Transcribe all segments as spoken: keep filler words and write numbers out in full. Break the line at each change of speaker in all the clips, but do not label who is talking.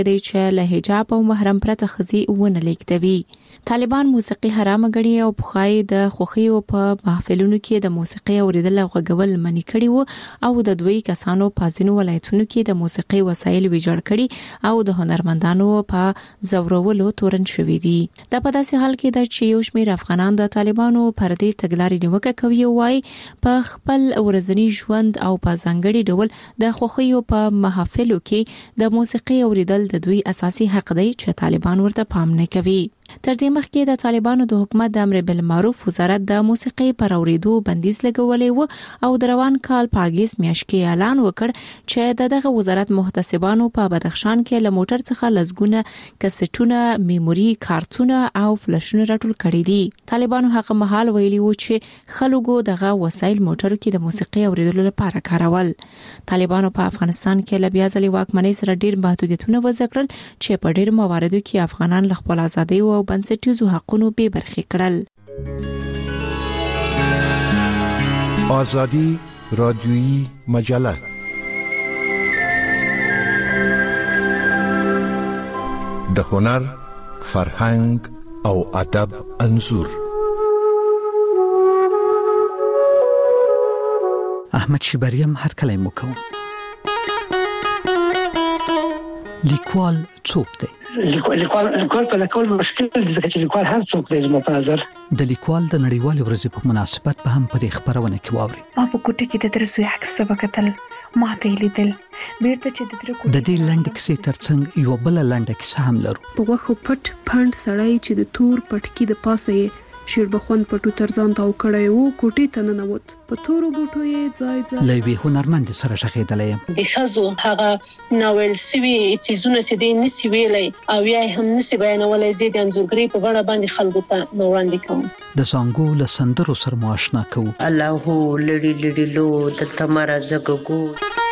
دی چې له حجاب او محرم پرته خزي ونه لیکدوي. طالبان موسیقي حرام غړي او بخای د خوخي او په محفلونو کې د موسیقي اوریدل او غږول منی کړي وو او د دوی کسانو په ځینو ولایتونو کې د موسیقي وسایل ویجاړ کړي او د هنرمندانو په زورولو تورن شوې دي. د په داسې حال کې د چې یو شمېر افغانان د طالبانو پر دې تګلارې نیوکه کوي او وايي په خپل ورځنی ژوند او په ځانګړي ډول د خوخي او په محافلو کې د موسیقي اوریدل د دوی اساسي حق دی چې طالبان ورته پام نه کوي. تر دې مخکې د طالبانو د حکومت د امر بالمعروف وزارت د موسیقي پر اوریدو بندیز لګولې و او د روان کال په اگست میاشت کې اعلان وکړ چې دغه وزارت محتسبانو په بدخشان کې له موټر څخه لزګونه کسټونه، میموري کارتونه او فلشونه راټول کړي دي. طالبانو هغه مهال ویلي و چې خلکو دغه وسایل موټرو کې د موسیقي اوریدلو لپاره کارول. طالبانو په افغانستان کې له بیا ځلې واکمنۍ سره ډیر محدودیتونه وضع کړل چې په ډیر مواردو کې افغانان له خپل ازادۍ او بنسټیزو حقونو به برخې کړل.
آزادی رادیویی مجله د هنر، فرهنګ او ادب انځور.
احمد شیبریم هر کله مو کوم. لیکوال څوک دی؟
لیکوال لیکوال په لکول مشکل دي ځکه چې لیکوال هر څوک دی زما په نظر.
د لیکوال د نړیوال ورځې په مناسبت په هم پر خبرونه کې واوري.
ما په کوټه کې د درسوي عکس وکتل، ما ته لیدل بیرته چې د درکو
د دې لنډ کیسې ترڅنګ یو بل لنډ کیسه هم لرو.
په وخت پټ پاند سړی چې د تور پټکی د پاسه یې شیربخون پټو ترځان تاو کړی وو، کوټې ته ننوت. په تورو بوټو یې ځای ځای
لوی هنرمند سره شغېدلې.
د خزو هغه ناول سوي چیزونه چې دې نسی ویلې او یا هم نسی بیانولې زید انځورګری په بڼه باندې خلکو ته وړاندې کوم.
د زنګو له سندرو سره مو آشنا کوو.
الله لړی لړی لو د تمره زګګو.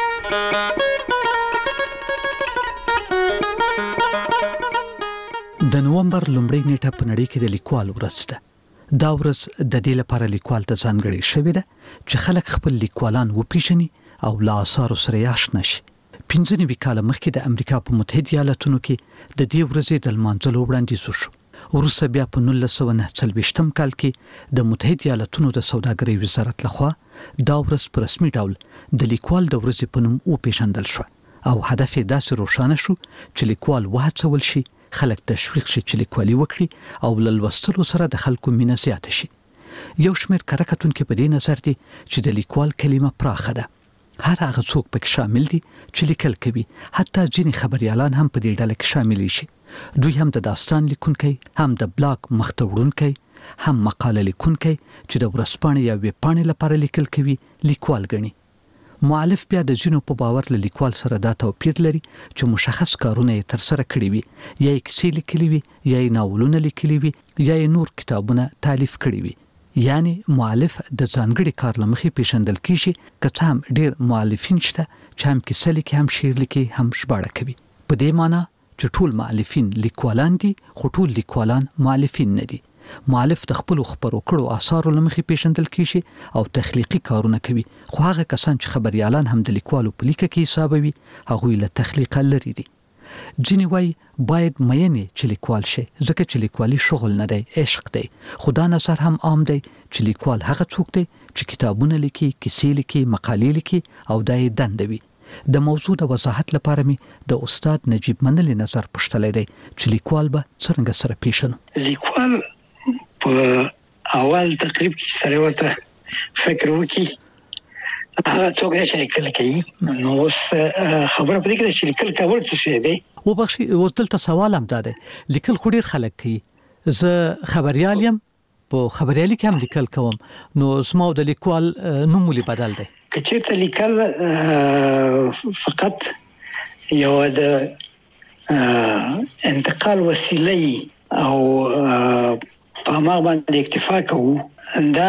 د نومبر لومړۍ نیټه په نړۍ کې د لیکوال ورځ ده. دا ورځ د دې لپاره لیکوال ته ځانګړې شوې ده چې خلک خپل لیکوالان وپیژني او له آثارو سره آشنا شي. پنځه نوي کاله مخکې د امریکا په متحده ایالاتونو کې د دې ورځې د لمانځلو وړاندیز وشو. وروسته بیا په نولس سوه نه څلوېښتم کال کې د متحده ایالاتونو د سوداګرۍ وزارت لخوا دا ورځ په رسمي ډول د لیکوال د ورځې په نوم وپیژندل شو او هدف یې داسې روښانه شو چې لیکوال وهڅول شي خلک تشویق شي چې لیکوالي وکړي او له لوستلو سره د خلکو مینه زیاته شي. یو شمېر کره کتونکي په دې نظر دي چې د لیکوال کلمه پراخه ده. هر هغه څوک پکې شامل دي چې لیکل کوي، حتی ځینې خبريالان هم په دې ډله کې شامل شي. دوی هم د داستان لیکونکي، هم د بلاګ مخته وړونکي، هم مقاله لیکونکي چې د ورځپاڼې یا ویبپاڼې لپاره لیکل کوي لیکوال ګڼي. مؤلف بیا د ځینو په باور له لیکوال سره دا توپیر لري چې مشخص کارونه یې تر سره کړی وي، یا یې کیسې لیکلي وي، یا یې ناولونه لیکلي وي، یا یې نور کتابونه تالیف کړي وي. یعنی مؤلف د ځانګړي کار لمخې پیژندل کیږي، که څه هم ډیر مؤلفین شته چې هم کیسه لیکي، هم شعر لیکي، هم ژباړه کوي. په دې معنی چې ټول مؤلفین لیکوالان دي، خو ټول لیکوالان مؤلفین نه دي. مؤلف د خپل خبرو کړو آثارو لمخې پیژندل کیږي او تخلیقي کارونه کوي، خو هغه کسان چې خبريالان هم د لیکوالو په لیکه کې حسابوي هغه له تخلیقه لري دي. ځینې وایي باید مینې چې لیکوال شي ځکه چې لیکوالي شغل نه دی، عشق دی. خو دا نظر هم عام دی چې لیکوال هغه څوک دی چې کتابونه لیکي، کیسې لیکي، مقالې لیکي او دا یې دنده وي. د موضوع د وضاحت لپاره می د استاد نجیب منلی نظر پوښتلی دی چې لیکوال به څنګه سره پیژنو.
لیکوال په اول تقریب کې سره ورته فکر وکي هغه څوک چې لیکل کوي. نو اوس خبره پدې کې چې لیکل کول څه شي دی.
و بخښي اوس دلته سوال هم دا دی، لیکل خو ډیر خلک کوي، زه خبريال یم، په خبريالي کې هم لیکل کوم، نو زما د لیکوال نوم ولې بدل دی؟
که چېرته لیکل فقط یو د انتقال وسیله او په هغه باندې اکتفا کوو، دا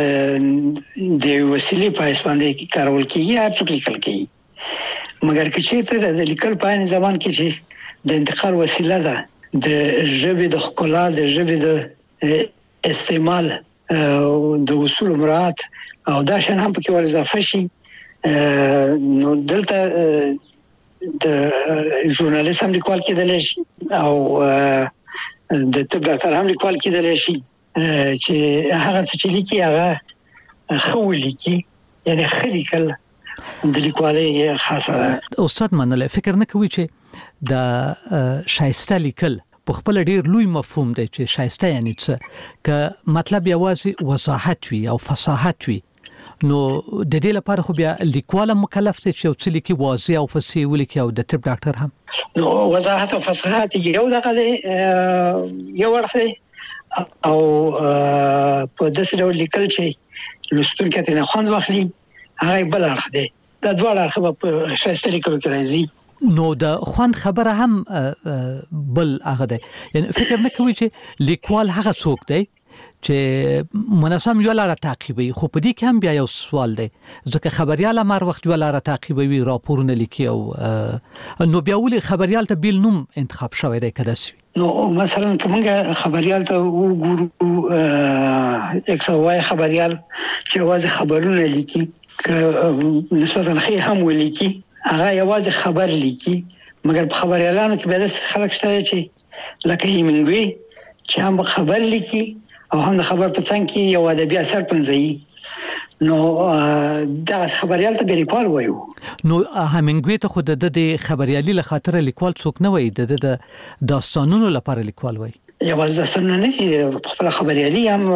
د وسیلې په اساس کې کارول کیږي، هر څوک لیکل کوي. مګر که چېرته د لیکل په عین زمان کې چې د انتقال وسیله ده، د ژبې د ښکلا، د ژبې د استعمال او د اصول مراعات او دا شان هم پکې ور اضافه شي، نو دلته د ژورنالیست هم لیکوال کېدل شي او د طب ډاکټر هم لیکوال کېدل شي چې هغه څه چې لیکي هغه خو لیکي یعنی خلیکل د لیکوالۍ خاصه ده.
استاد منل فکر نه کوي چې د شایسته لیکل په خپل ډیر لوی مفهوم دی چې شایسته یعنی څه ک مطلب یوازې وضاحت وي او فصاحت وي نو د دې لپاره خو بیا لیکوال مکلف دی چې یو څه لیکي واضح او فصیح ولیکي او د طب ډاکټر هم
نو وضاحت او فصاحت یو دغه دی یو ورته او په داسې ډول لیکل چې لوستونکي ته نه خوند واخلي هغه بل اړخ دی. دا دواړه اړخ په شایسته لیکلو کې راځي.
نو د خوان خبره هم بل هغه دی یعنی فکر نه کوي چې لیکوال هغه څوک دی چې منظم یو لاره تعقیبوي خو په دې کې هم بیا یو سوال دی ځکه خبريال مر وخت یو لاره تعقیبوي راپورونه لیکي او نو بیا ولې خبريال ته بیل نوم انتخاب شوی دی کده سوي.
نو مثلا کومه خبريال ته وګورو اکسوای خبريال چې واځي خبرونه لیکي نسبتا خې هم ولیکي هغه یوازې خبر لیکي مګر په خبريالانو کې به د خلک شته چې لکه هیمنګوي چې هم خبر لیکي او هم خبر په څنګه کې یو ادبي اثر پنځي نو دا خبريال ته لیکوال وایو.
نو هیمنګوي ته خو د خبريالي له خاطر لیکوال څوک نه وایي د داستانونو لپاره لیکوال وایي.
یوازې داستانونه نه دي خپل خبريالي هم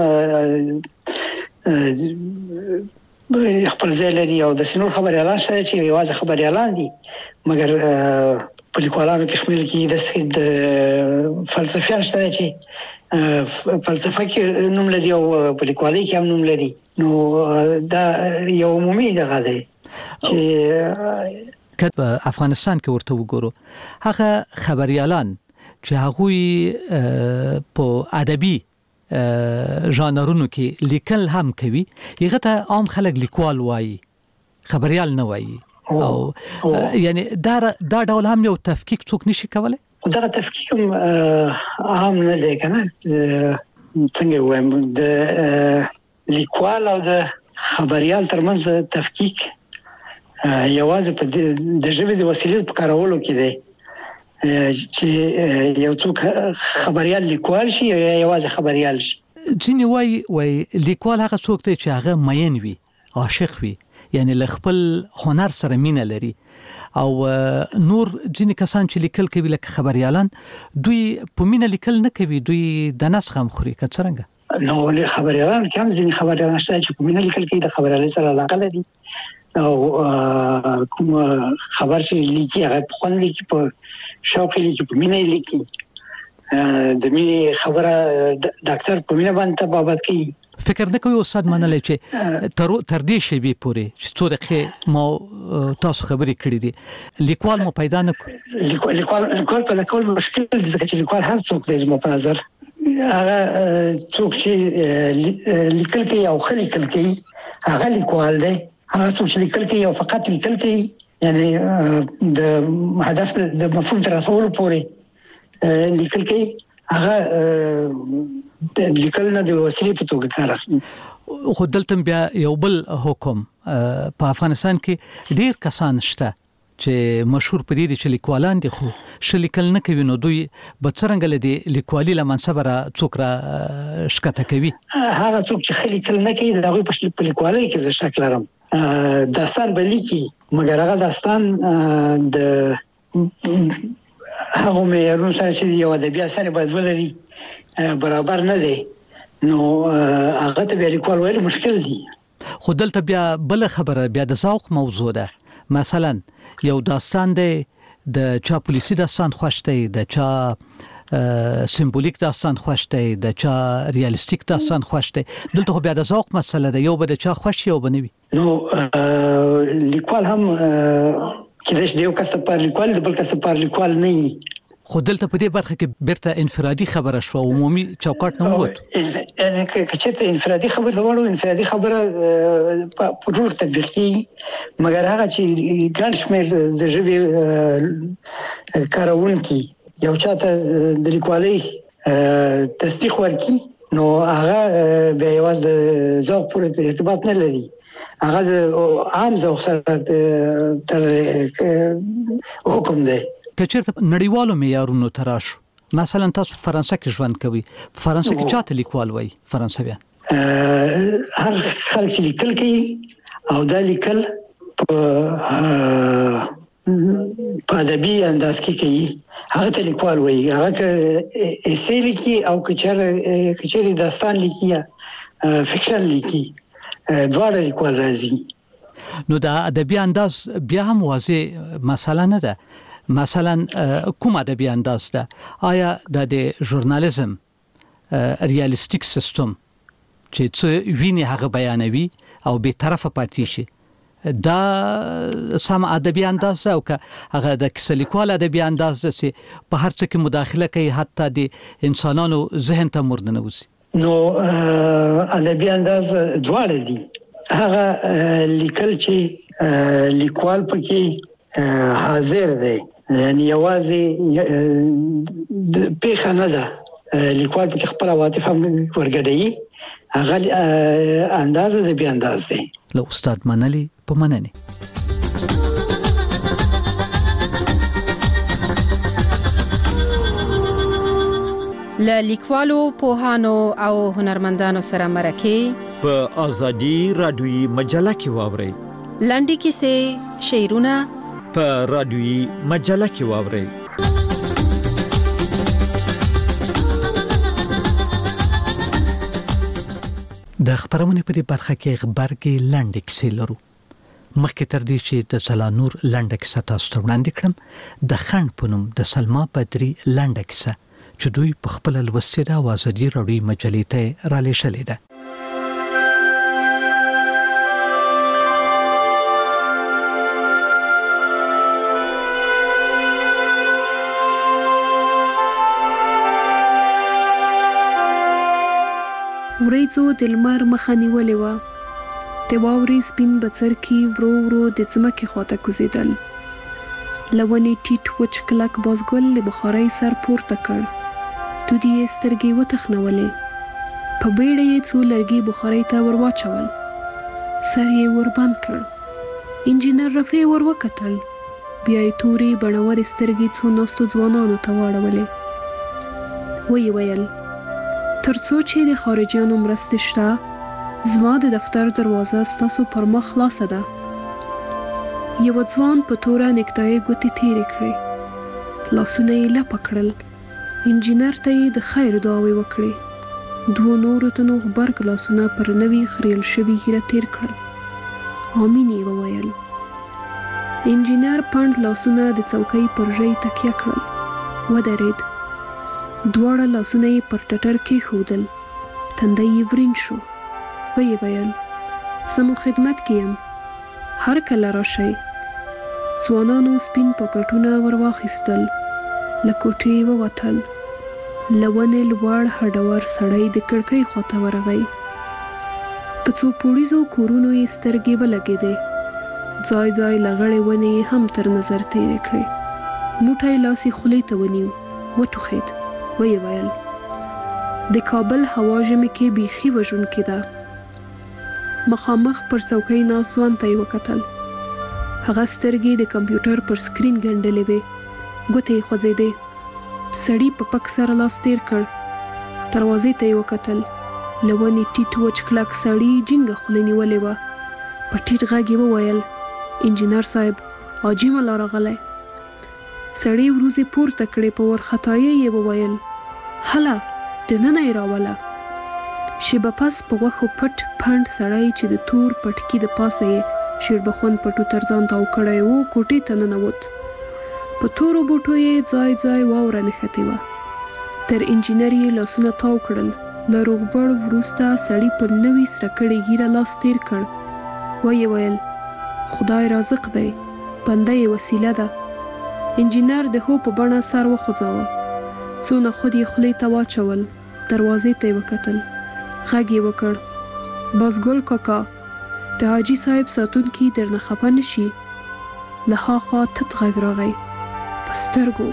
خپل ځای لري او د سينور خبريالان شته چې یوازې خبريالان دي مګر په لیکوالانو کې شمول کې د فلسفیان شته چې فلسفه کې نوم لري او په لیکوالۍ کې هم نوم لري. نو دا یو عمومي دغه دی چې
کله افغانستان کې ورته وګورو هغه خبريالان چې هغه په ادبي ژانرونو کې لیکل هم کوي هغه ته عام خلک لیکوال وایي خبريال نه وایي او یعنی دا دا ډول هم یو تفکیک څوک نشي کولای.
دا تفکیک هم نه دی کنه څنګه وایم د لیکوال او د خبريال ترمنځ تفکیک یوازې په د ژبې د وسیلې په کارولو کې دی چې یو څوک خبريال لیکوال شي یا یوازې خبريال شي.
ځینې وایي وایي لیکوال هغه څوک دی چې هغه مین وي عاشق وي یعنی له خپل هنر سره مینه لري او نور ځینې کسان چې لیکل کوي لکه خبريالان دوی په مینه لیکل نه کوي دوی د نس غم خوري که څنګه.
نو خبريالان کوم ځینې خبريالان شته چې په مینه لیکل کوي د خبريالۍ سره علاقه لري او کوم خبر چې لیکي هغه په خوند لیکي په شوق لیکي په مینه لیکي د مینې خبره ډاکټر په مینه باندې بابت کوي.
فکر نه کوي استاد منل چې تر تر دې شی به پوره چې څو دقیقې مو تاسو خبرې کړې دي لیکوال مو پیدا نه کړ
لیکوال لیکوال په لیکوال مشکل دي ځکه چې لیکوال هر څوک دی زموږ په نظر هغه څوک چې لیکل کوي او خلک لیکل کوي هغه لیکوال دی. هغه څوک چې لیکل کوي او فقط لیکل کوي یعنی د هدف د مفهوم تر رسولو پورې لیکل کوي هغه د لیکل نه د وسیلې په توګه کار اخلي.
خو دلته بیا یو بل حکم په افغانستان کې ډیر کسان شته چې مشهور پدې دي چې لیکوالان دي خو ش لیکل نه کوي نو دوی به څنګه لدی لیکوالي لمنصب را څوک را شکته کوي.
هغه څوک چې خلی لیکل نه کوي دا غوښتل په لیکوالۍ کې شک لرم داستان به لیکي مګر هغه داستان د هغه معیارونو سره چې یو ادبي اثر باید ولري برابر نه دی نو هغه ته لیکوال ویل مشکل دی.
خو دلته بیا بل خبره بیا د ذوق موضوع ده مثلا یو داستان دی د چا پولیسي داستان خوښ دی د چا سمبولیک داستان خوښ دی د چا ریالستیک داستان خوښ دی دلته خو بیا د ذوق مسله ده یو به د چا خوښ یو بنوي.
نو لیکوال هم کله چې یو کس په لیکوال د بل کس په لیکوال نه وي
خو دلته په دې برخه کې بیرته انفرادي خبره شو عمومي چوکاټ نه وته
یعنی کچته انفرادي خبره وړو انفرادي خبره په ټول تطبیق کې مګر هغه چې ګڼ شمېر د ژبې کارونکي یو چاته د لیکوالۍ تصدیق ورکړي نو هغه به یوازې د ذوق پورې ارتباط نه لري هغه عام ذوق سره تر حکم دی.
کچېرته نړیوالو معیارونو تراشو مثلا تاسو فرانسه کې ژوند کوي، فرانسه کې چاته لیکوال وایي فرانسویان؟
هر خلک چې لیکل کوي او دا لیکل په په ادبي انداز کې کوي هغه ته لیکوال وایي. هغه که ایسې لیکي او کچېر کچېر داستان لیکي یا فکشن لیکي دواړه لیکوال راځي.
نو دا ادبي انداز بیا هم واضح مسله نه ده. مثلا کوم ادبي انداز ده؟ آیا د ژورنالیزم ریالیستیک سیستم چې څه ویني هغه بیانوي او به طرفه پاتې شي دا سم ادبي انداز او که هغه د کیسه لیکوال ادبي انداز ده چې په هر څه کې مداخله کوي حتی د انسانانو ذهن ته مرنه وځي؟
نو ادبي انداز دواړه دي. هغه لیکل چې لیکوال پکې حاضر دی یعنی یوازې پیښه نه ده، لیکوال پکې خپل عواطف هم ورګډوي، هغه انداز د بیا انداز دی.
له استاد منلی په مننه.
له لیکوالو پوهانو او هنرمندانو سره مرکه
په ازادي رادیوي مجله کې واوري.
لنډي کیسې، شعرونه
په رادیوي مجله کې واوري.
د خبرونه په دې برخه کې خبرګي لنډ کیسې لرو. مخکې تر دې چې د زلانور لنډ کیسه تاسو ته وړاندې کړم، د خند په نوم د سلما بدری لنډ کیسه چې دوی په خپل لوستې د ازادي رادیوي مجلې ته را لېږلې ده.
وریځو د لمر مخه نیولې وه، د واورې سپین بڅرکي ورو ورو د ځمکې خواته کوزېدل. له ونې ټیټ وچ کلک بازګل د بخارۍ سر پورته کړ، تودې یې سترګې وتخنولې. په بیړه یې څو لرګي بخارۍ ته ور واچول، سر یې ور بند کړ. انجینر رفیع ور وکتل، بیا یې تورې بڼورې سترګې څو ناستو ځوانانو ته واړولې. ویې ویل تر څو چې د خارجيانو مرستې شته، زما د دفتر دروازه ستاسو پر مخ خلاصه ده. یو ځوان په توره نکتای ګوتې تیرې کړې، لاسونه یې لپه کړل. انجینر ته یې د خیر دعاوې وکړې. دوه نورو تنو غبرګ لاسونه پر نوي خریل شوي ږیره تیر کړل. آمین یې وویل. انجینر پاند لاسونه د څوکۍ پر ژۍ تکیه کړل، ودرېد. دواړه لاسونه یې پر ټټر کېښودل، تندی یې ورین شو. ویې ویل زمو خدمت کې یم، هر کله راشئ. ځوانانو سپین پاکټونه ور واخیستل، له کوټې ووتل. له ونې لوړ هډور سړی د کړکۍ خواته ورغی. په څو پوړیزو کورونو یې سترګې ولګېدې، ځای ځای لغړې ونې یې هم تر نظر تېرې کړې. موټی لاس یې خولې ته ونیو، وټوخېد. ویې ویل د کابل هوا ژمي کې بیخي وژونکې ده. مخامخ پر څوکۍ ناست ځوان ته یې وکتل. هغه سترګې د کمپیوټر پر سکرین ګنډلې وې، ګوتې یې خوځېدې. سړي په پک سره لاس تیر کړ، دروازې ته یې وکتل. له ونې ټیټ وچ کلک سړي جینګه خوله نیولې وه. په ټیټ غږ یې وویل انجینر صاحب حاجي ملا راغلی. سړي وروځې پورته کړې، په ورختایۍ یې وویل هله دننه یې راوله. شیبه پس په غوښو پټ پنډ سړی چې د تور پټکي د پاسه یې شیربخون پټو تر ځان تاو کړی و کوټې ته ننوت. په تورو بوټو یې ځای ځای واوره نښتې وه. تر انجینر یې لاسونه تاو کړل. له روغبړ وروسته سړي پر نوي سره کړې ږیره لاس تیر کړ. ویې ویل خدای رازق دی، بنده یې وسیله ده. انجینر د هو په بڼه سر وخوځاوه. څو نخود یې خولې ته واچول. دروازې ته یې وکتل. غږ یې وکړ بازګل کاکا، د حاجي صاحب ساتونکي درنه خفه نه شي. له هاخوا تت غږ راغی په سترګو.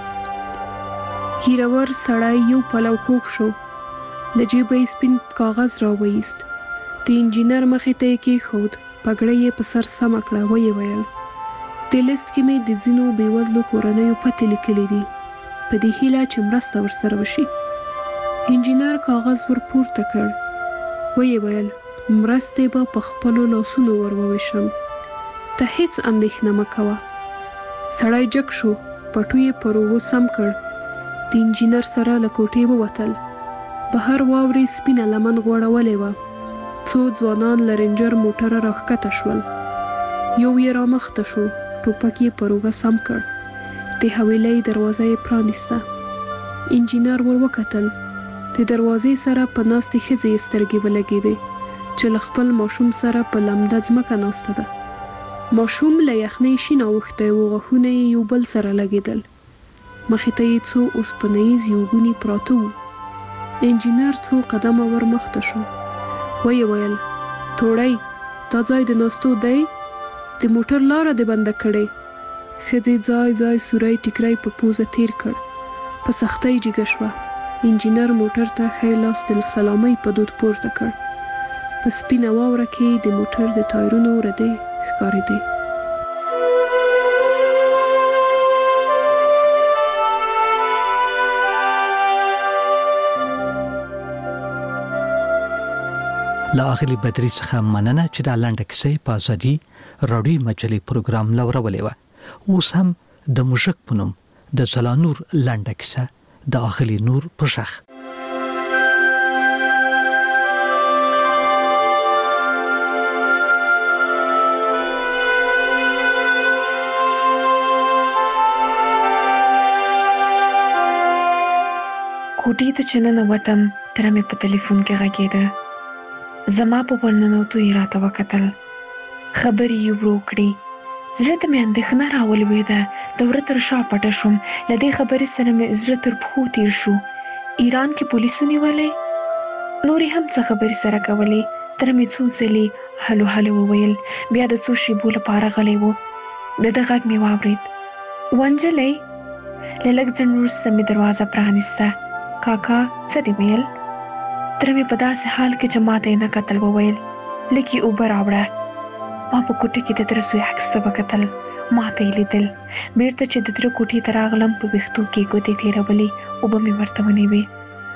ږیرور سړی یو پلو کوږ شو، له جیبه یې سپین کاغذ راوایست. د انجینر مخې ته یې کېښود. پګړۍ یې په سر سم کړه. ویې ویل د لیست کې مې د ځینو بېوزلو کورنیو پتې لیکلې دي په دې هیله چې مرسته ورسره وشي. انجینر کاغذ ور پورته کړ. ویې ویل مرستې به په خپلو لاسونو ور وویشم. ته هیڅ اندېښنه مه کوه. سړی جګ شو، پټو یې پر اوږو سم کړ. د انجینر سره له کوټې ووتل. بهر واورې سپینه لمن غوړولې وه. څو ځوانان له رینجر موټره راښکته شول. یو یې رامخته شو، ټوپک یې پر اوږه سم کړ. د حویلۍ دروازه یې پرانیسته. انجینر ور وکتل. د دروازې سره په ناستې ښځې یې سترګې ولګېدې چې له خپل ماشوم سره په لمده ځمکه ناسته ده. ماشوم له یخنۍ شین اوښتی و، غاښونه یې یو بل سره لګېدل. مخې ته یې څو اوسپنیز یوګوني پراته وو. انجینر څو قدمه ور مخته شو. ویې ویل توړی دا ځای د ناستو دی؟ د موټر لاره دې بنده کړې. ښځې ځای ځای سوری ټیکری په پوزه تیر کړ. په سختۍ جګه شوه. انجینر موټر ته ښی لاس د سلامۍ په دود پورته کړ. په سپینه واوره کې د موټر د ټایرونو ردې ښکارېدې.
له اغلي بدري څخه مننه چې دا لنډه کیسه په ازادي راډیو مجلې پروګرام لورولې وه. اوس هم د موږک په نوم د زلانور لنډه کیسه د اغلي نور په شخ.
کوټې ته چې ننوتم تره مې په تلیفون کې غږېده. زما په ورننوتو یې راته وکتل. خبرې یې ورو کړې. زړه ته مې اندېښنه راولوېده. د وره تر شا پټه شوم. له دې خبرې سره مې زړه تر پښو تیر شو. ایران کې پولیسو نیولی؟ نورې هم څه خبرې سره کولې. تره مې څو ځلې هلو هلو وویل. بیا د څو شېبو لپاره غلی و. د ده غږ مې واورېد. ونجلۍ؟ له لږ ځنډ وروسته مې دروازه پرانیسته. کاکا څه دې ویل؟ تره مې په داسې حال کې چې ما ته یې نه کتل وویل لږ یې اوبه راوړه. ما په کوټه کې د تره زوی عکس ته وکتل. ما ته یې لیدل. بیرته چې د تره کوټې ته راغلم په ویښتو کې ګوتې تېرولې. اوبه مې ورته ونیوې.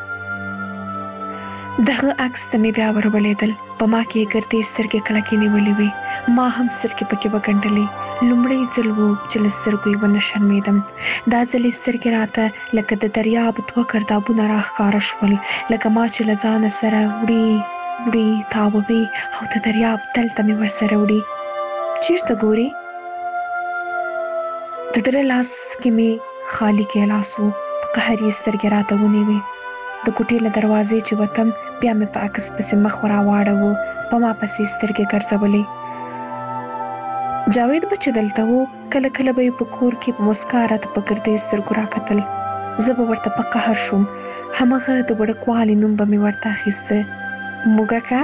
دغه عکس ته مې بیا ورولېدل. په ما کې یې ګردې سترګې کلکې نیولې وې. ما هم سترګې پکې وګنډلې. لومړی ځل و چې له سترګو یې ونه شرمېدم. دا ځل یې سترګې راته لکه د دریاب دوه ګردابونه راښکاره شول، لکه ما چې له ځانه سره وړي وړي تاووي او د دریاب تل ته مې ورسره وړي. چېرته ګورې؟ د تره لاس کې مې خالي ګیلاس و. په قهر یې سترګې راته ونیوې. د کوټې له دروازې چې وتم بیا مې په عکس پسې مخ راواړوه. په ما پسې سترګې ګرځولې. جاوید به چې دلته و کله کله به یې په کور کې په مسکا راته په ګردیو سترګو راکتل. زه به ورته په قهر شوم. همغه د وړکوالي نوم به مې ورته اخیسته. موږکه.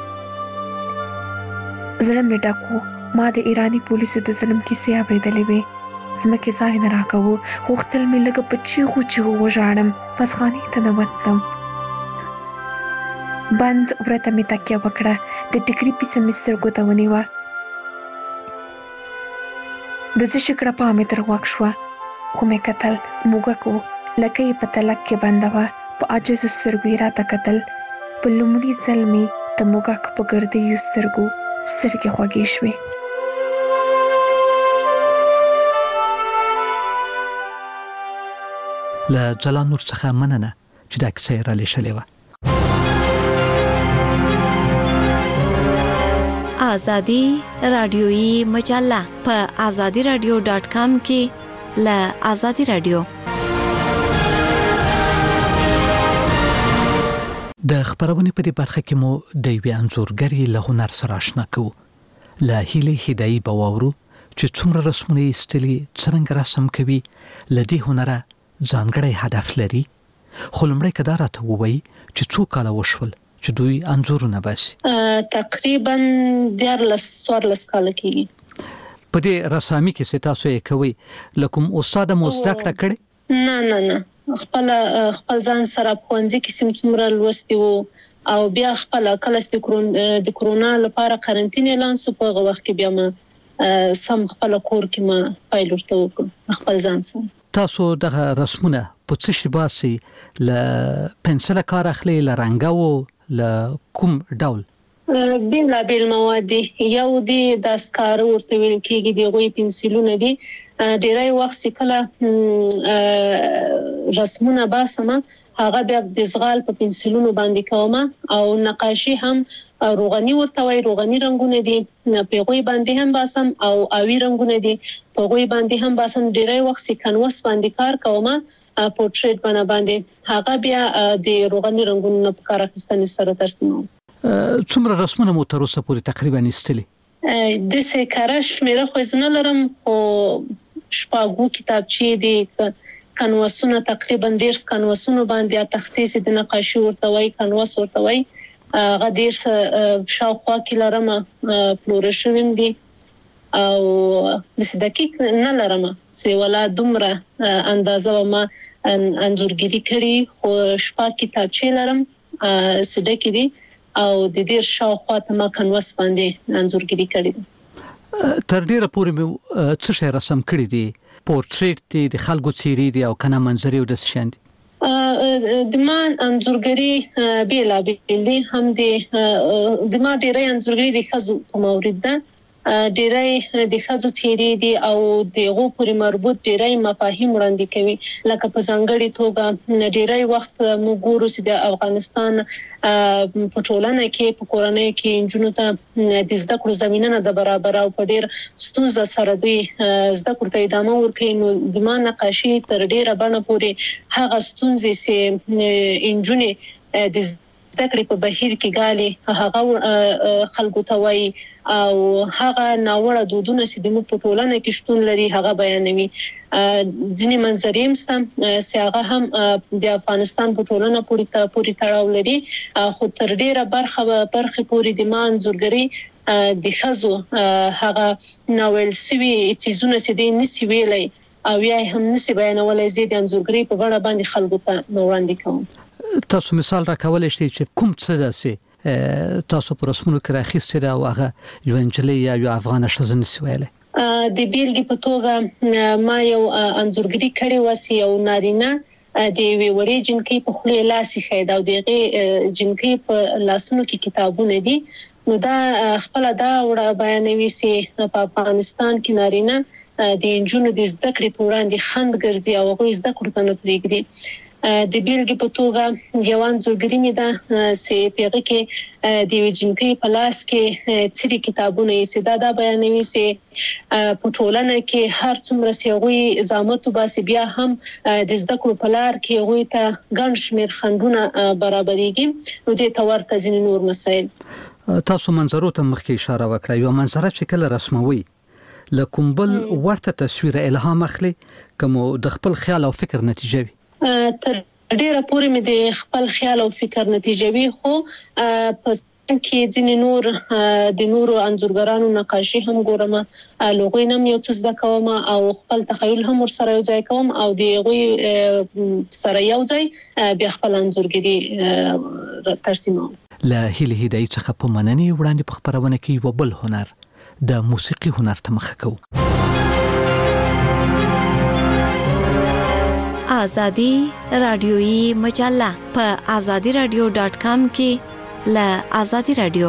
زړه مې ډک و. ما د ایراني پولیسو د ظلم کیسې اورېدلې وې. ځمکې ځای نه راکوو. غوښتل مې لږه په چیغو چیغو وژاړم. پسخانې ته ننوتم. بند وره ته مې تکیه وکړه. د ټیکري پیڅه مې سترګو ته ونیوه. د څه شکړه پا مې تر غوږ شوه. ومې کتل. موږک و. لکه یې په تلک کې بنده وه. په عاجزو سترګو یې راته کتل. په لومړي ځل مې د موږک په ګردیو سترګو سترګې خوږې شوې.
له زلانور څخه مننه چې دا کیسه را لېږلې وه.
آزادی رادیویی مجله په آزادی رادیو ډاټ کام کې له آزادی رادیو
د خبرونه په دې برخه کې مو د یوې انځورګرې له هنر سره آشنا کوو. له هیلې هدایي بواورو چې څومره رسمونه استلي څنګه رسم کوي. لدی هنره ځانګړی هدف لري. خو لمړی کدا راته ووایي چې څو کاله وشول چې دوی انځورونه باسي.
تقریبا دیارلس څوارلس کاله کېږي.
په دې رسامي کې څه تاسو یې کوي؟ لکم استاد مو زده کړه کړې؟
نه نه نه خپل خپل ځان سره پونځي کې سم څومره لوستي وو او بیا خپل کلس د کرونا لپاره قرنټین اعلان سو په وخت کې بیا ما سم خپل کور کې ما فایل ورته وکړ خپل ځان سره.
تاسو دغه رسمونه په څه شي باسي ل پنسل کار اخلي ل رنګاو ل کوم ډول؟
بیل بیل مواد یو دی د سکار ورته ویل کېږي دی غوي پنسلونه دي ډیرای وخت کله رسمونه باسم هغه بیا د زغال په پنسلونو باندې کوم او نقاشي هم روغني ورته وای روغني رنگونه دي په غوي باندې هم باسم او اوی رنگونه دي په غوي باندې هم باسم ډیرای وخت کانواس باندې کار کوم پورټریټ باندې باندې هغه بیا د روغني رنگونو په کار اخیستنې سره ترسیم.
څومره رسمونه مو تر اوسه پورې تقریبا استلې؟
د څه کارش مې خو ځنه لرم او شپږو کتابچې دي کانواسونه تقریبا ډیر کانواسونه باندې تختې د نقاشي ورته وای کانواس ورته وای هغه ډیر شاوخوا کې لرم فلورشوم دي او د دقیق نه لرم چې ولا دومره اندازه ما انځورګری کړی خو شپږ کتابچې لرم سده دي او د دې شاوخوا ته ما کانواس باندې انځورګری کړی.
تر ډیره پورې مې څه شی رسم کړی دي؟ پورټریټ دي د خلکو څیرې دي او کنه منظرې او د شان دي؟
د ما انځورګری بیلا بیل دي هم دي د ما ډیره انځورګری د خزو په مورید ده ډیره د خزو څیرې دي او دغه پورې مربوط ډیره مفاهیم وړاندې کوي لکه په ځانګړي توګه ډیره وخت موږ ګورو چې د افغانستان په ټولنه کې په کورنۍ کې انجونو ته د زده کړو زمينه نه د برابر او په ډیر ستونزه سره دی زده کړو ته ادامه ورکړي نو د ما نقاشي تر ډیره باندې پورې هغه ستونزې چې انجونې د زدهکړې په بهیر کې غالي هغه خلکو ته وایي او هغه ناوړه دودونه چې د مو په ټولنه کې شتون لري هغه بیانوي. ځینې منظرې مستم چې هغه هم د افغانستان په ټولنه پورې پورې تړاو لري خو تر ډیره برخه برخه پورې د مان زورګری د خزو هغه ناول سوي چیزونه چې د نسی ویلې او یا هم نسی بیانولای زید انځورګری په غاړه باندې خلکو ته وړاندې کوم.
تاسو مثال راکولای شئ چې کوم څه داسې تاسو پر رسمونو کې راخیستي دا واغه یو انجلۍ یا یو افغان ښځه نسی ویلې؟
د بیلګې په توګه ما یو انځورګری کړی وسی او نارینه د وی وړې جنکې په خله لاسي خید او دغه جنکې په لاسونو کې کتابونه دي نو دا خپل دا وړ بیانوي چې په افغانستان کې نارینه د انجونو د زده کړې په وړاندې خند ګرځي او هغه زده کړه نه پرېږدي. د بیلګې په توګه یو انځورګری مې ده چې پیغه کې د وجنکې په لاس کې څری کتابونه یې ساده دا بیانوي چې په ټولنه کې هر څومره سیغوي زامت وباسي بیا هم د زده کړو په لار کې غوي ته ګڼ شمېر خندونه برابرېږي نو د تورته ځینې نور مسایل.
تاسو منظرو ته مخکې اشاره وکړه یو منظره چې کله رسموي لکه بل ورته تصویر الهام اخلي کوم د خپل خیال او فکر نتیجه وي؟
تر ډیره پورې مې د خپل خیال او فکر نتیجه وي خو په کې ځینې نور د نورو انځورګرانو نقاشي هم ګورم لوګوي نم یو څه زده کوم او خپل تخیل هم ورسره یو ځای کوم او د غوي سره یو ځای بیا خپل انځورګری ترسیموم.
له هیله هدایي څخه په مننې وړاندې په خبرونه کې یو بل هنر د موسیقي هنر ته مخه کوو.
آزادی رادیویی مجله په آزادی رادیو ډاټ کام کې له آزادی رادیو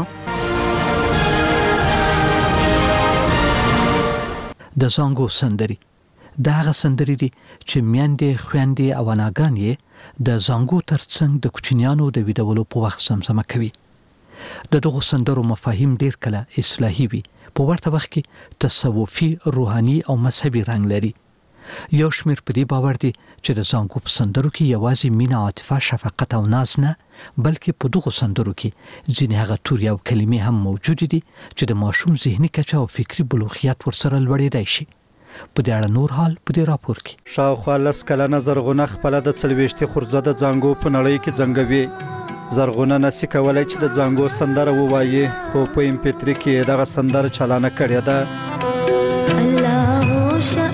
د زانګو سندري دا هغه سندري دي چې میندې خويندې او اناګانې د زانګو ترڅنګ د کوچنیانو د ویډیولو په وخت سمسمه کوي. د دغه سندرو مفاهیم ډیر کله اصلاحي وي په ورته وخت کې تصوفي روحاني او مذهبي رنګ لري. یو شمیر په دې باور دي چې د زانګو په سندرو کې یوازې مینا عاطفه شفقت او ناز نه بلکې په دغه سندرو کې ځینې هغه توري او کلمې هم موجود دي چې د ماشوم ذهني کچه او فکری بلوغیت ورسره لوړېدای شي. په دې اړه نور حال په دې راپور کې
شاوخوا لس کلنه زرغونه خپل د څلويشتي خورزه د زانګو په نړۍ کې ځنګوي. زرغونه نسی کولای چې د زانګو سندره ووایي خو په ام پی تری کې دغه سندره چالانه کړې ده. الله شاء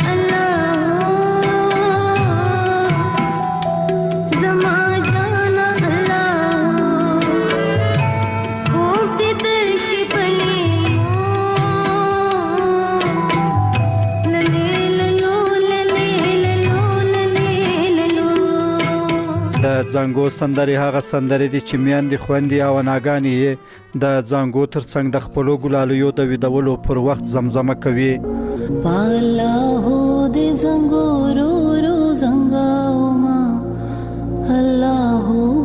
د زنګو سندرې هغه سندرې دي چې میندې خوندې او اناګانې یې د زنګو ترڅنګ د خپلو ګلالیو د ویدولو پر وخت زمزمه کوي.
بالا هو د زنګو رو رو زنګاو ما الله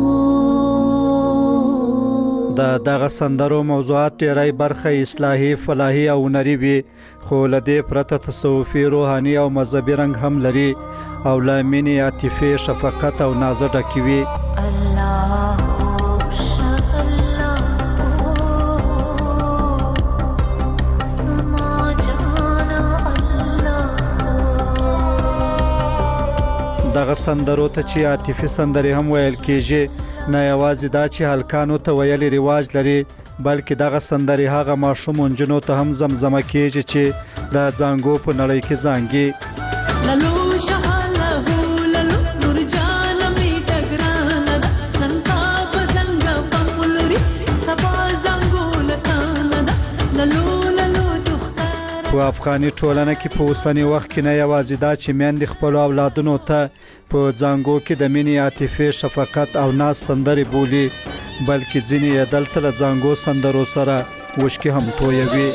د دغه سندرو موضوعات ډېری برخه اصلاحي، فلاحي او هنري وي، خو له دې پرته تصوفي، روحاني او مذهبي رنګ هم لري او له مینې، عاطفې، شفقت او نازه ډکې وي. دغه سندرو ته چې عاطفي سندرې هم ویل کېږي، نه یوازې دا چې هلکانو ته ویلي رواج لري، بلکې دغه سندرې هغه ماشوم نجونو ته هم زمزمه کېږي چې د زانګو په نړۍ کې زانګي. په افغاني ټولنه کې په اوسنی وخت کې نه یوازې دا چې میندې خپل اولادونو ته په زانګو کې د مینې، عاطفې، شفقت او ناز سندرې بولي، بلکې ځینې یې دلته له زانګو سندرو سره وشکې هم تویوي.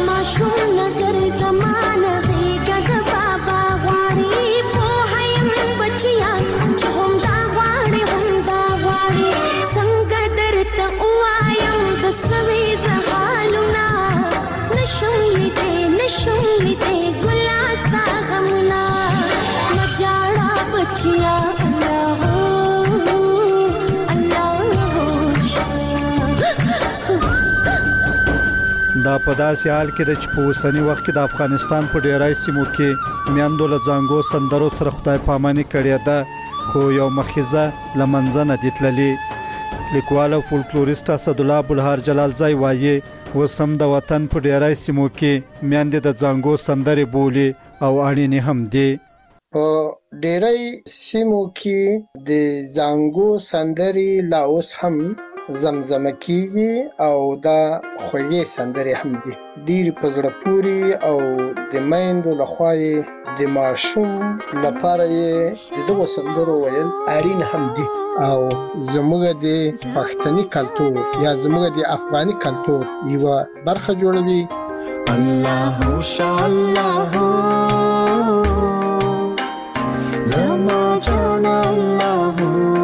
دا په داسې حال کې د چې په اوسني وخت کې د افغانستان په ډیری سیمو کې میندو له زانګو سندرو سره خدای پاماني کړې ده، خو یو مخیزه له منځه نه دي تللي. لیکوال او فولکلوریست اسدالله ابوالهار جلالزی وایي اوس هم د وطن په ډیری سیمو کې میندې د زانګو سندرې بولي او اړینې هم دي.
په ډیری سیمو کې د زانګو سندرې لا اوس هم زمزمه کیږي او دا خوږې سندرې هم دي. ډېر په زړه پورې او د میندو لخوا د ماشوم لپاره د دغو سندرو ویل اړین هم دي او زموږ د پښتني کلتور یا زموږ د افغاني کلتور یوه برخه جوړوي. الله شاء الله زما جان الله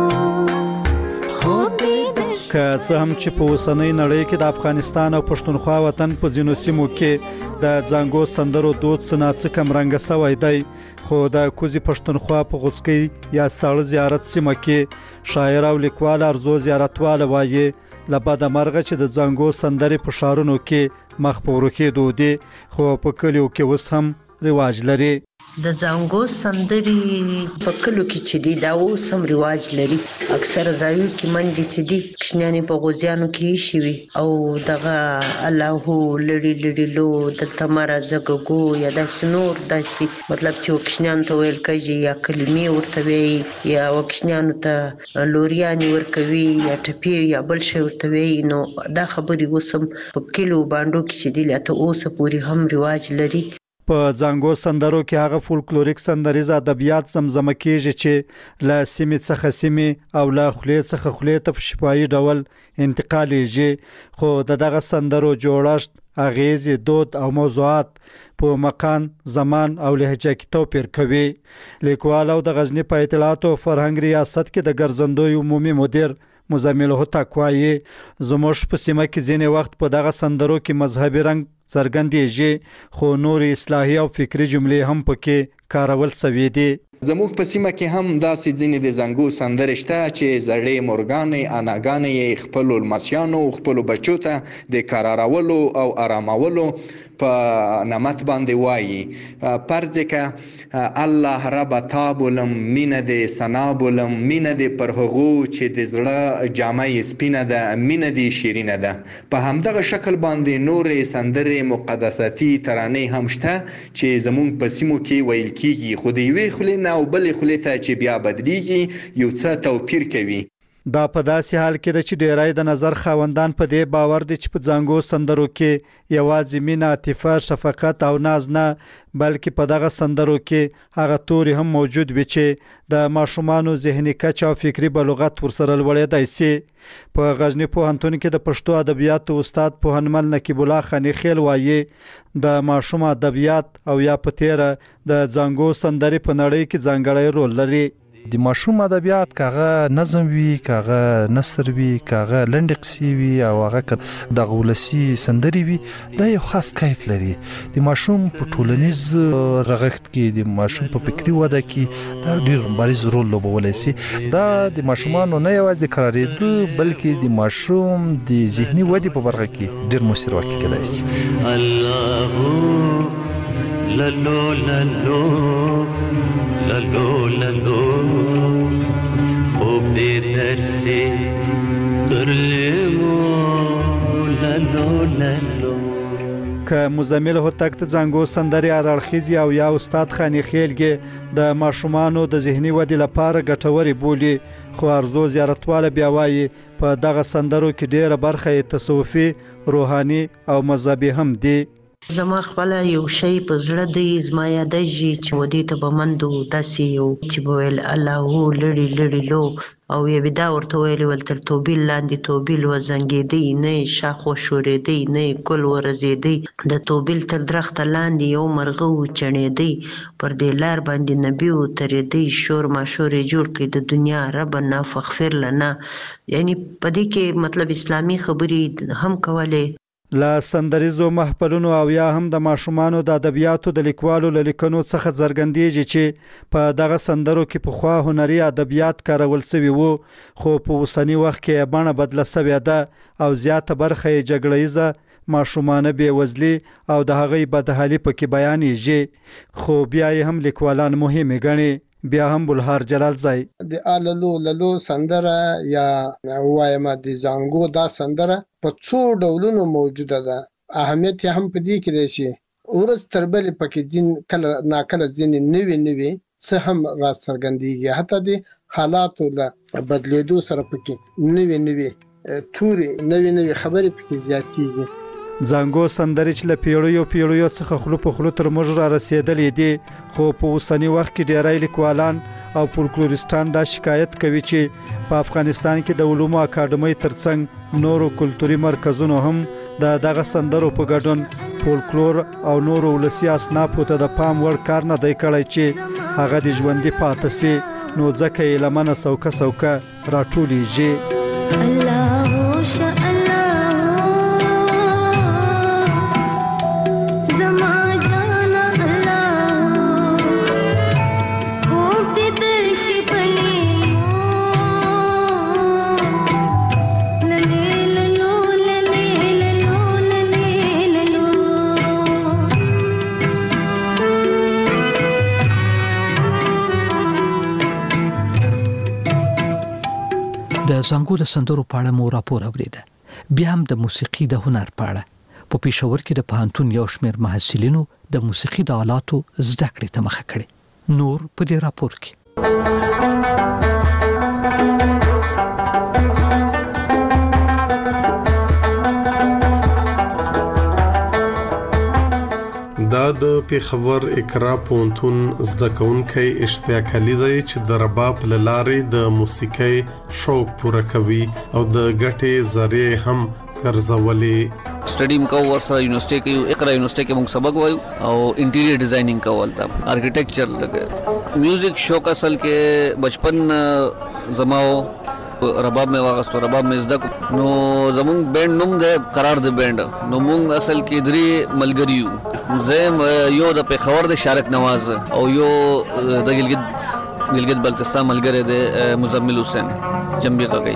که څه هم چې په اوسنۍ نړۍ کې د افغانستان او پښتونخوا وطن په ځینو سیمو کې د زانګو سندرو دود څه ناڅه کمرنګه سوی دی، خو د کوزي پښتونخوا په غوڅکۍ یا ساړه زیارت سیمه کې شاعر او لیکوال ارزو زیارتواله وایي له بده مرغه چې د زانګو سندرې په ښارونو کې مخ په ورکېدو دي، خو په کلیو کې اوس هم رواج لري.
د زانګو سندرې په کلو کې چې دي دا اوس هم رواج لري. اکثر ځایو کې منډې چې دي کشنیانې په غوزیانو کې ایښي وي او دغه الله لړي لړي لو دلته مه راځه ګګو یا داسې نور داسې مطلب چې وکشنیانو ته ویل کېږي یا کلمې ورته وایي یا وکشنیانو ته لوریانې ورکوي یا ټپې یا بل شی ورته وایي. نو دا خبرې اوس هم په کلو بانډو کې چې دي لا ته اوسه پورې هم رواج لري.
په زانګو سندرو کې هغه فولکلوریک سندریز ادبیات زمزمه کېږي چې له سیمې څخه سیمې او له خولې څخه خولې ته په شفاهي ډول انتقالیږي، خو د دغه سندرو جوړښت، اغیزې، دود او موضوعات په مکان، زمان او لهجه کې توپیر کوي. لیکوال او د غزني په اطلاعات او فرهنګ ریاست کې د ګرځندوی عمومي مدیر مزمل هوتک وایي زموږ په سیمه کې ځینې وخت په دغه سندرو کې مذهبي رنګ څرګندېږي، خو نور اصلاحي او فکری جملې هم پکې کارول سوي دي.
زموږ په سیمه کې هم داسې ځینې د زنګو سندرې شته چې زړې مورګانې، اناګانې یې خپلو لمسیانو، خپلو بچو ته د کرارولو او آرامولو په نمت باندې وایي. فرض که الله رب تا بولم، مینه دې ثنا بولم، مینه دې پر هغو چې د زړه جامه یې سپینه ده، مینه دې شیرینه ده. په همدغه شکل باندې نورې سندرې مقدساتي ترانې هم شته چې زموږ په سیمو کې ویل کېږي، خو د یوې خولې نه او بلې خولې ته چې بیا بدلیږي یو څه توپیر کوي.
دا په داسې حال کې د چې ډیرای د نظر خاوندان په دې باور دي چې په ځانګو سندرو کې یوازې مینه، عاطفه، شفقت او ناز نه بلکې په دغه سندرو کې هغه توري هم موجود وي چې د ماشومانو ذهني کچه او فکری بلوغت ورسره لوړېدای شي. په غزنی پوهنتون کې د پښتو ادبیاتو استاد پوهنمل نقیب الله خانی خیل وایي د ماشوم ادبیات او یا په تیره د ځانګو سندرې په نړۍ کې ځانګړی رول لري.
د ماشوم ادبیات کاغه نظم وی، کاغه نثر وی، کاغه لنډ قصې وی او هغه د غولسی سندري وی، دا یو خاص کیف لري. د ماشوم په ټولنیز رغښت کې، د ماشوم په فکری وده کې دا ډیر بارز رول لوبولای شي. دا د ماشومانو نه یوازې قرارېد بلکې د ماشوم د ذهني ودې په برخه کې ډیر مؤثر واقع کېدای شي.
الله لالو لالو لالو لالو خوب دې درسي ترلمو لالو لالو.
که مزمل هوتک ته ځانګو سندري ارړخیزي او یا استاد خانی خیلګي د ماشومانو د ذهني ودې لپاره ګټوري بولی، خو ارزو زیارتواله بیا وایي په دغه سندرو کې ډیره برخه تصوفي، روحاني او مذهبي هم دي.
زما خپل یو شی په زړه دی، زما یادېږي چې ودی ته بمندو داسې یو چې بویل الله لړی لړی لو او یې بدا ورته ویل ول تر توبیل لاندې توبیل وزنګېدی نه شاخ و شورېدی نه ګل ورزېدی د توبیل تر درخت لاندې یو مرغه و چڼېدی پر دې لار باندې نبی و ترېدی شور ماشور جوړ کړي د دنیا ربنا فغفر لنا. یعنی په دې کې مطلب اسلامي خبرې هم کولې.
لا سندریزو محفلونو او یا هم د ماشومانو د ادبیاتو د لیکوالو له لیکنو څخه څرګندېږي چې په دغه سندرو کې په خوا هنري ادبیات کارول شوي وو، خو په اوسنی وخت کې بڼه بدله شوې ده او زیاته برخه یې جګړیزه، ماشومانه بېوزلي او د هغې بدحالي پکې بیانېږي. خو بیا یې هم لیکوالان مهمې ګڼي. بیا هم بلهار جلال زای
د آللو للو سندره یا وایم د زانګو دا سندره په څو ډولونو موجوده ده. اهمیت هم په دې کې دی چې ورځ تر بلې پکې ځین کله ناکله ځینې نوي نوي څه هم را څرګندېږي، حتی د حالاتو له بدلېدو سره پکې نوي نوي توري نوي نوي خبرې پکې زیاتېږي.
زانګو سندرې چې له پیړیو پیړیو څخه خلو په خلو تر موږ را رسېدلې دي، خو په اوسنی وخت کې ډېری لیکوالان او فولکلوریستان دا شکایت کوي چې په افغانستان کې د علومو اکاډمۍ ترڅنګ نورو کلتوري مرکزونو هم د دغه سندرو په ګډون فولکلور او نورو ولسي اصنافو ته د پام وړ کار نه دی کړی چې هغه د ژوندي پاتې سي، نو ځکه یې لمنه سوکه سوکه راټولیږي. الله
د زانګو د سندرو په اړه مو راپور اوریده. بیا هم د موسیقي د هنر په اړه په پېښور کې د پوهنتون یو شمېر محصلینو د موسیقي د آلاتو زده کړې ته مخه کړې. نور په دې راپور کې.
دا د پېښور اقرا پوهنتون زده کوونکی اشتیاق علي دی چې د رباب له لارې د موسیقۍ شوق پوره کوي او د ګټې ذریعہ هم ګرځولې.
سټډیم کو ورسره یونیورسيټي کې اقرا یونیورسيټي کې موږ سبق وایو او انټیریئر ډیزاینینګ کول تا آرکیټیکچر لګي. میوزیک شوق اصل کې بچپن زماو رباب میں واغستو رباب میں زده نو زمون بینډ نوم ده قرار ده بینډ نو مونږ اصل کې درې ملګریو زم یو د پیښور د شارک نواز او یو د ګلګت ګلګت بلتستان ملګری ده مزمل حسین جنبی غږی.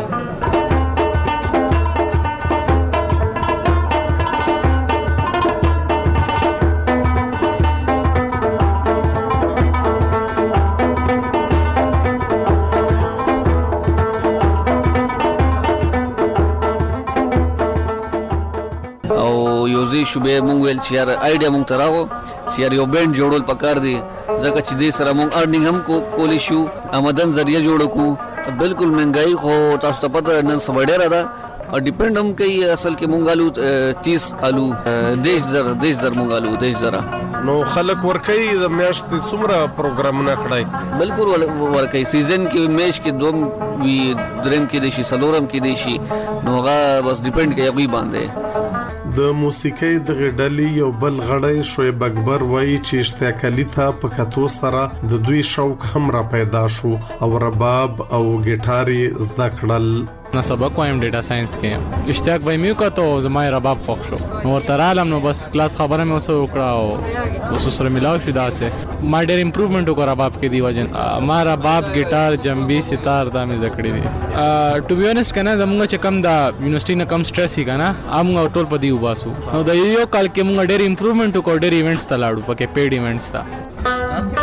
شوبې مونږ ویل چې یار آیډیا مونږ ته راو چې یار یو بینډ جوړول پکار دی ځکه چې دې سره مونږ ارنینګ هم کو کولی شو، آمدن ذریعہ جوړ کو بالکل مهنګای خو تاسو ته پته نن سبډه را او ډیپند هم کوي اصل کې مونږ آلو تیس آلو دیش زر دیش زر مونږ آلو دیش زر
نو خلک ورکي د میاشت څومره پروګرامونه کړای
بالکل ورکي سیزن کې میش کې دوم وی درم کې د شي سلورم کې د شي نو هغه بس ډیپند کوي غوي باندې
د موسیقي د غډلې یو بل غړی شعیب اکبر وایي چې اشتیاقلی ته په کتو سره د دوی شوق هم را پیدا شو او رباب او ګیټار زده کړل
نه سبق وایم ډیټا ساينس کې اشتیاق به میو کته زمای رباب خوښ شو نو ورته رالم نو بس کلاس خبره مې اوسه وکړه او اوس سره ملاو شو داسه ما ډېر امپروومنت وکړ رباب کې دی وجه ما رباب ګیټار جنبي ستار دا مې ذکرې دي ټو بي اونست کنه زموږ چې کم دا یونیورسيټي نه کم سټرس هی کنه امغه ټول په دی وباسو نو دا یو کال کې موږ ډېر امپروومنت وکړ ډېر ایونټس ته لاړو پکې پیډ ایونټس ته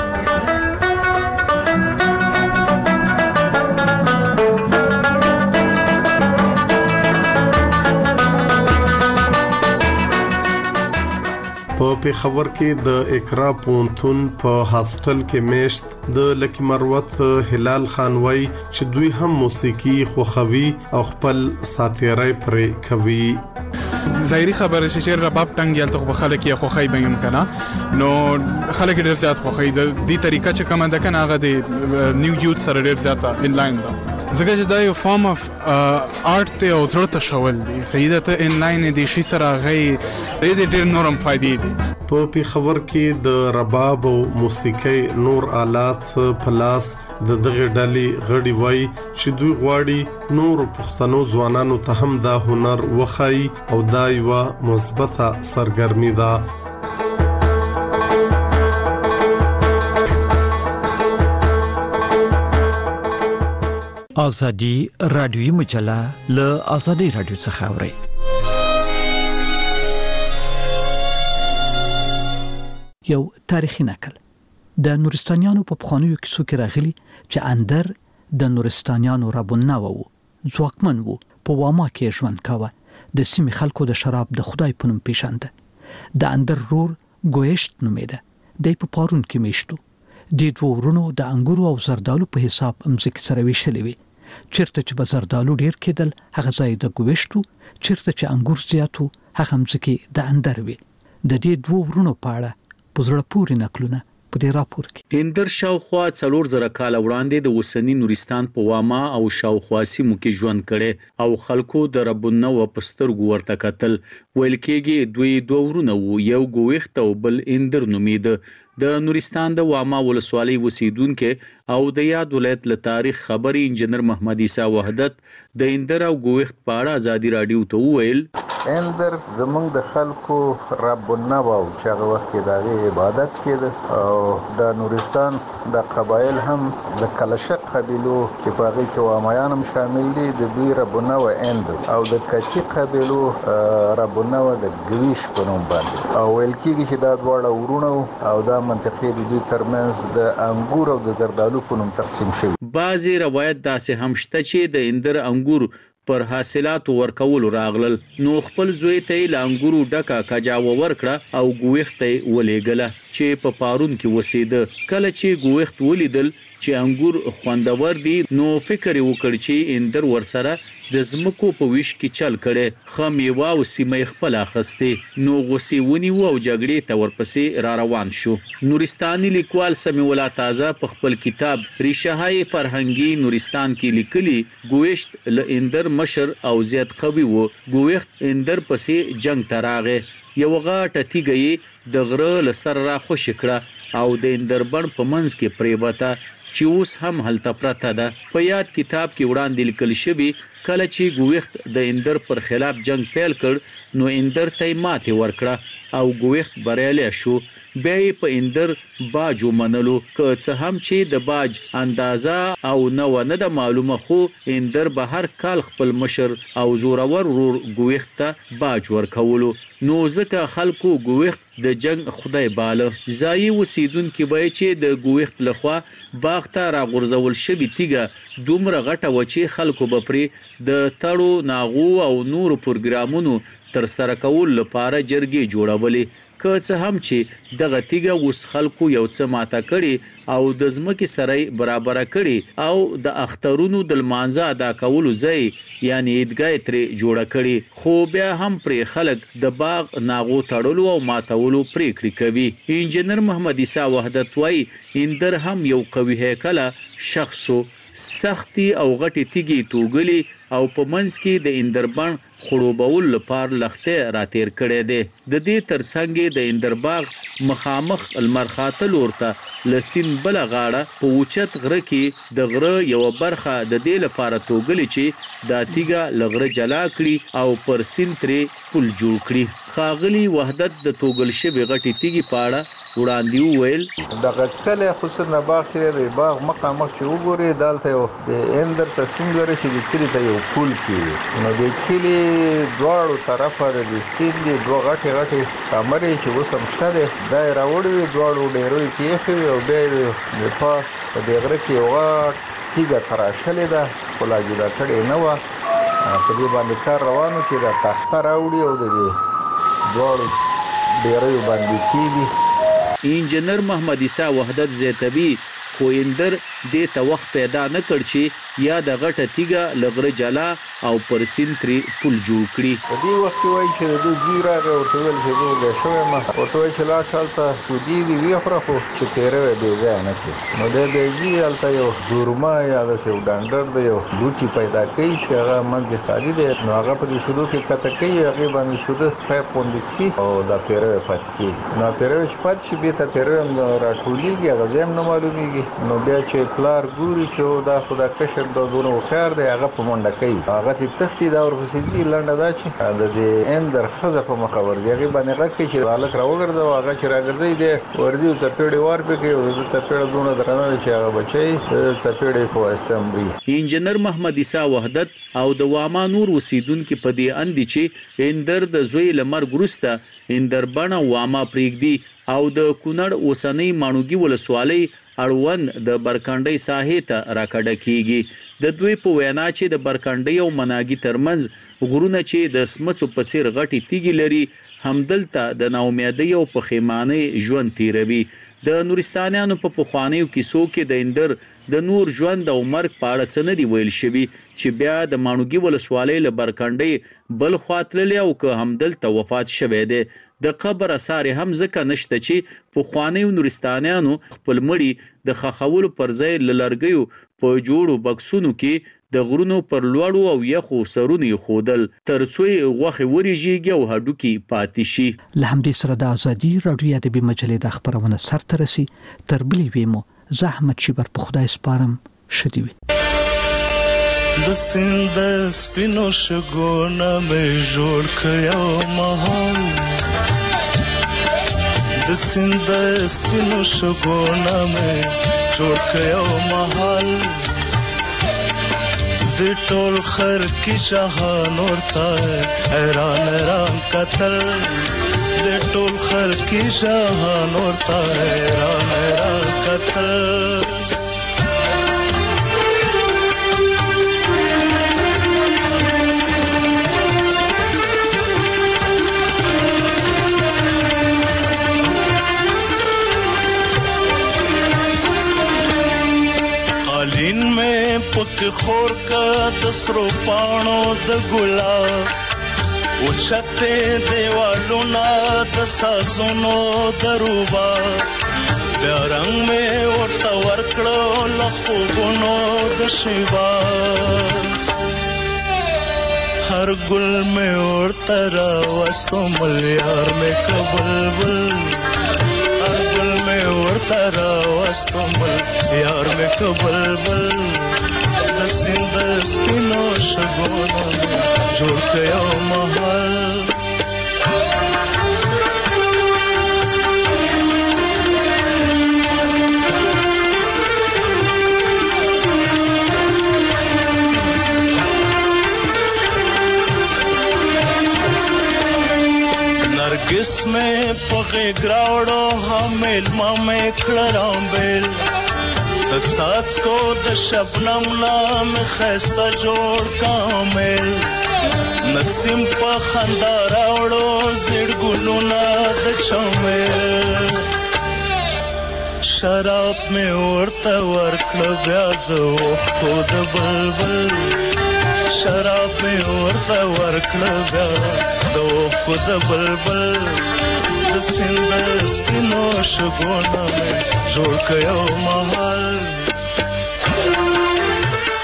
په پیښور کې د اقرا پونتون په هاستل کې میشت د لکی مروت هلال خان وای چې دوی هم موسیقي خوخوي او خپل ساتيري پرې کوي
ظاهري خبره چې رباب ټنګ یالته په خلک یې خوخی بیم کنه نو خلک ډیر زیات خوخی د دې طریقه چې کومه ده کنه هغه د نیو یوت سره ډیر زیات ان لاین ده زګه چې دا یو فارم اف آرت ته او زړه ته شول دي سیده ته ان لاین دي شي سره غي دې ډېر نورم فائدې دي
په پیښور کې د رباب او موسیقي نور آلات پلاس د دغه ډلې غړي وای چې دوی غواړي نور پښتنو ځوانانو ته هم دا هنر وخی او دا یو مثبته سرګرمي ده
ازادي رادیوي مجله له ازادي رادیو څخه اوري
یو تاریخي نقل د نورستانیانو په پخوانیو کیسو کې راغلي چې اندر د نورستانیانو ربونه وو ځواکمن وو په واما کې ژوند کاوه د سیمې خلکو د شراب د خدای په نوم پیژانده د اندر رور ګويشت نومېده د په پارون کې میشتو د دوه ورونو د انګورو او زردالو په حساب امزک سره ویشلې وي چیرته چې به زردالو ډیر کېدل هغه ځای د ګويشتو چیرته چې انګور زیاتو هغه امزک د اندر وي د دې دوه ورونو په اړه پزړه پوری نقلونه په دې راپور کې
اندر شاوخوا څلور زره کال وړاندې د وسنی نورستان په واما او شاوخوا سیمو کې ژوند کړي او خلکو د ربونه و پسترګو ورته کتل ویل کېږي دوی دوه ورونه وو یو ګويخت او بل اندر نومید د نورستان د واما ولسوالۍ وسیدونکو او د یاد ولایت له تاریخ خبري انجنیر محمد عیسی وحدت د اندر او ګويخت په اړه ازادي رادیو ته وویل
اندر زمونږ د خلکو ربونه وو چې هغه وخت کې د عبادت کېده او د نورستان د قبایل هم د کلشق قبیلو چې په هغه کې وامایان هم شامل دي د دوی ربونه و اند او د کچی قبیلو ربونه و د ګويش په نوم باندې او ویل کېږي چې دا دواړه ورونه او دا منطقې د دوی ترمنځ د انګور او د زردالو په نوم تقسیم شوی
بعضی روایت داسې هم شته چې د اندر انګور پر حاصلات ورکول راغلل نو خپل زوی ته لانګورو ډکا کجاو ورکړه او ګويخت ولېګله چې په پارون کې وسیده کله چې ګويخت ولیدل چې انګور خوندور دي نو فکر وکړ چې اندر ورسره د زمکو په ویش کې چل کړي خمیوا او سیمه خپل اخسته نو غوسی ونی وو او جګړې ته ورپسې را روان شو نورستاني لیکوال سمي ولا تازه په خپل کتاب ریشههای فرهنګي نورستان کې لیکلي ګويشت ل اندر مشر او زیات قوي وو ګويخت اندر پسې جنگ تراغه یو غاټه تیګي د غره لسر را خوش کړه او د اندربن په منځ کې پریبته چې اوس هم هلته پرته ده په یاد کتاب کې وړاندې لیکل شوی کله چې ګويخت د اندر پر خلاف جنگ پیل کړ نو اندر ته ماته ورکړه او ګويخت بریالی شو بیا په اندر باج ومنلو که څه هم چې د باج اندازه او نو نه د معلومه خو اندر به هر کال خپل مشر او زورور ورور ګويخت ته باج ورکولو نو ځکه خلکو ګويخت د جنگ خدای باله ځای وسیدونکو به چې د ګويخت لخوا باغ ته راغورځول شوی تیګه دومره غټه و چې خلکو به پرې د تړو ناغو او نور پروګرامونو تر سره کول لپاره جرګې جوړولې که څه هم چې دغه تیګه اوس خلکو یو څه ماته کړي او د ځمکې سره برابر کړي او د اخترونو د لمانځه ادا کولو ځای یعنی عیدګاه ترې جوړه کړي، خو بیا هم پرې خلک د باغ ناغو تړلو او ماتولو پریکړې کوي. انجنیر محمد عیسی وحدت وایي اندر هم یو قوي هیکله شخصو سختي او غټي تیږي توګلي او په منځ کې د اندربان خړوبول لپاره لخته راتیر کړي دي. د دې ترڅنګ د اندرباغ مخامخ المرخاتل ورته لسین بل غاړه په اوچت غره کې د غره یو برخه د دې لپاره توګلي چې د تیګه لغره جلا کړي او پر سین ترې پل جوړ کړي. خاغلی وحدت د توګل شوی غټي تیږي پاړه وړاندې ویل
دغه کله خصوصا باغ کې د باغ مقامخ چې وګوري دالته یو د اندر تصمیم لري چې د کلی ته یو پل کې نو د کلی دواړو طرفه د سیند دوه غټي غټي کمرې چې وسم شته د راوړوي دواړو ډیرو کې او به د پاس د غره کې یو تیګه تراشلې ده خلا جدا کړي نه و په دې باندې کار روانو چې د تخته راوړي او د دواړو ډیرو باندې کیږي.
انجنیر محمد عیسی وحدت زیتبی خو اندر دې ته وخت پیدا نه کړ چې یا د غټه تیګه لغره جلا او پر سین تری پل جوړ کړي.
په دې وخت کې وایي چې د زیرا او ټول چې د شوه ما او ټول چې لا چالتا سودی دی وی خو خو چې تیرې به ځای نه کړي نو د دې جی الته یو دورما یا د سیو ډانډر دی یو دوچی پیدا کوي چې هغه منځ خالي دی نو هغه په دې شروع کې کته کوي هغه باندې شروع پایپ پوندسکی او د تیرې پات کی نو تیرې چې پات شي به ته تیرې راټولېږي هغه زم نه معلومیږي نو بیا چې پلار ګوري چې دا خدا کشر د دونو خیر دی هغه په منډه کوي هغه ته تختی دا ورپسې لنډه دا چې د دې اندر خزه په مخاور دی هغه باندې راکې چې حالت راوګرځي هغه چې راګرځي دی ورځي چپېړې وار په کې او د چپېړې دونه درنه چې هغه بچي چپېړې په استمري.
انجنیر محمد عیسی وحدت او د واما نور وسیدونکو په دې اندي چې اندر د زوی لمر ګرسته اندر بڼه واما پریګدي او د کونړ اوسنۍ مانوګي ولسوالۍ اړوند د برکانډي ساحې ته راکړه کیږي. د دوی په وینا چې د برکانډي او مناګي ترمنځ غرونه چې د سمڅو په څیر غټي تیږي لري همدلته د ناامیدۍ او پښیمانۍ ژوند تیروي. د نورستانیانو په پخوانیو کیسو کې د اندر د نور ژوند او مرګ په اړه څه نه دی ویل شوی چې بیا د مانوګي ولسوالۍ له برکانډي بل خاطرلی او که همدلته وفات شوی دی. د قبر اثار هم ځکه نشته چې پخوانیو نورستانیانو خپل مړي د خخولو پر ځای للرګیو په جوړو بکسونو کې د غرونو پر لوړو او یخو سرونو خودل ترڅو غوخه وريږي او هډوکی پاتې شي.
لهمدې سره د ازادي رادیو ادبي مجلې د خبرونه سرته رسي تر بلې ویمو زحمت شي بر په خدای سپارم شدي وي.
د سند سپینو شګونه مې جوړ کړو مهال د سند سپینو شګونه مې جوړ کړو مهال د ټول خر کی جهان ورته حیران حیران قتل د ټول خر کی جهان ورته حیران حیران قتل. قالین میں پک خور کا دسرو پانو د ګلاب اوچته دیوالو نا د سازونو دروبا د رنگ میں ورته ورکړو لخوګونو د شیوا هر ګل میں ورته راوستو ملیار میں کبلبل میں ورته راوستمل یار میں کبلبل د سند سپینو شګونه جوړ کړو محل. नरगिस में पगे ग्रावड़ो हमेल मामे खड़राम बेल د څاڅکو د شبنم نام خسته جوړ کامل نسیم په خندا راوړو زړ ګلونه د چمل شراب می ورته ورکړه بیا د اوښکو د بلبل شراب می ورته ورکړه بیا د اوښکو د بلبل د سیند سپینو شګونه مې جوړ کړ یو محل